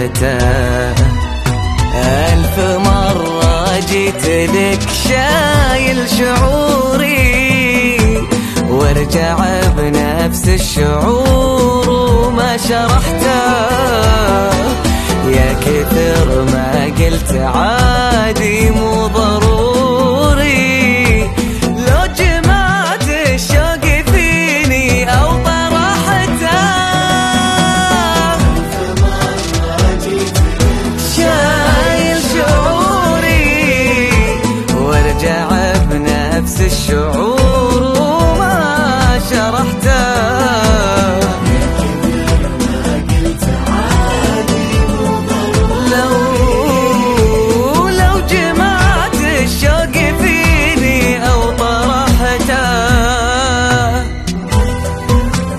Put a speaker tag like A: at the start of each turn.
A: وجهته. 1000 مرة جيت لك شايل شعوري، وارجع بنفس الشعور وما شرحته. يا كثر ما قلت عادي مو ضروري،